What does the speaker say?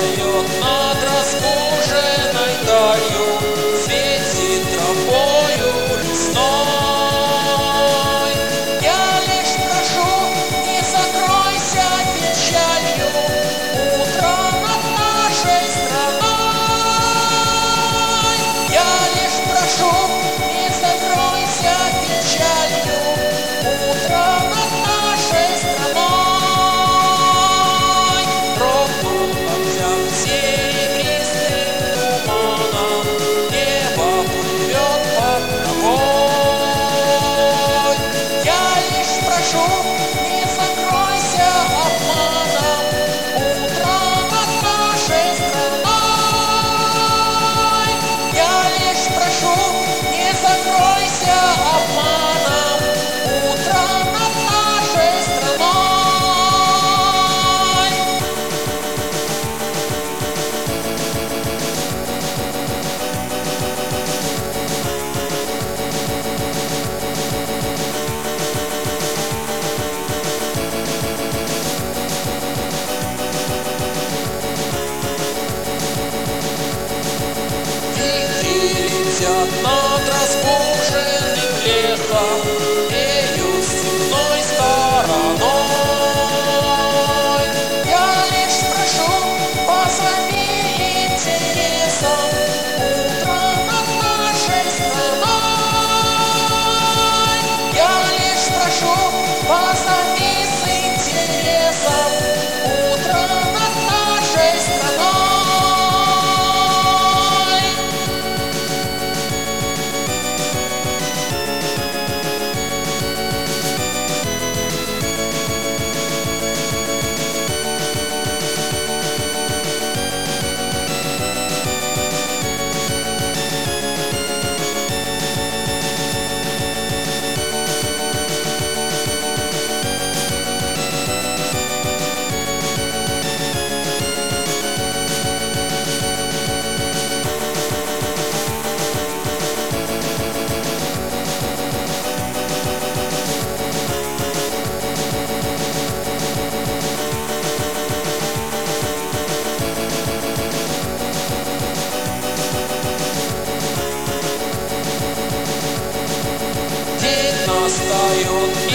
настает над разбуженной далью, светит тропою лесной. Я лишь прошу, не закройся печалью, утро над нашей страной. Я лишь прошу, не закройся печалью, утро над нашей страной. Ровно над серебристым туманом небо плывет под травой. Я лишь прошу, не закройся обманом, утро над нашей страной. Я лишь прошу, не закройся обманом, утро над нашей страной. Вихри летят над разбуженным лесом, веют степной стороной. Я лишь прошу, позови интересом, утро над нашей страной. Я лишь прошу, позови с интересом, утро над нашей страной. День настает.